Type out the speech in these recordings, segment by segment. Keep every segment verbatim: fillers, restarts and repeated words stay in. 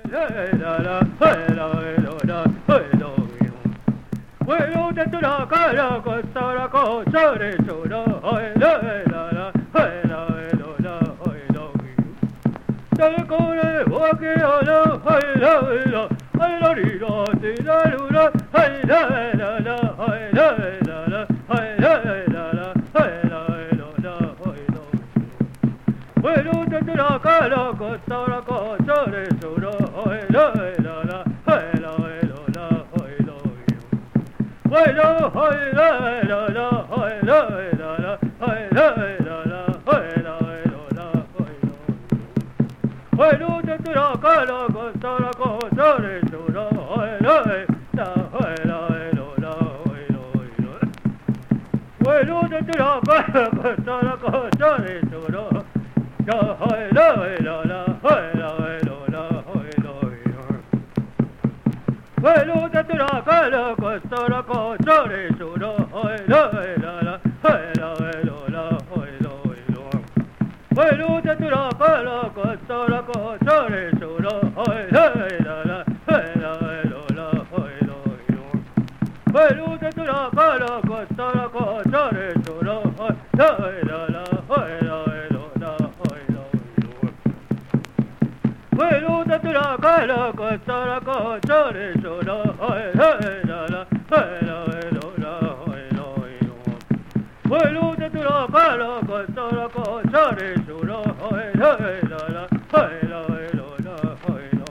la la, hey la la la, hey la bueno de tu la cara costa la cosa de sola, hey la la la, hey la la la, hey la dale con el boque a la, hey la la, hey la la ti la la, hey la la la, hey la la la, hey la la la, hey la la la, hey la bueno de tu la cara costa la cosa de sola, hey la la la, hey la la la, hey la bueno, hey la la la, hey la la la, hey la la la, hey la la la, hey la bueno de tu la cara costa la cosa de sola, hey la la, hey la la, hey la bueno de tu la cara costa la cosa de sola, ya hey la la la, hey la la, hey la bueno de tu la cara costa la cosa de sola, hey la la la, hey la la, hey la bueno de tu la cara costa la cosa de sola, hey la la, hey la la, hey la bueno de tu la cara costa la cosa de sola, hey la la, hey la la, hey la bueno de tu la cara costa la cosa de sola, hey la la, hey la la, hey la bueno de tu la cara costa la cosa de sola, hey la la, hey la la, hey la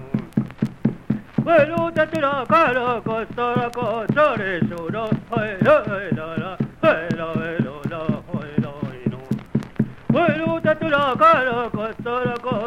bueno de tu la cara costa la cosa de sola, hey la la, hey la la, hey la bueno de tu la cara costa la cosa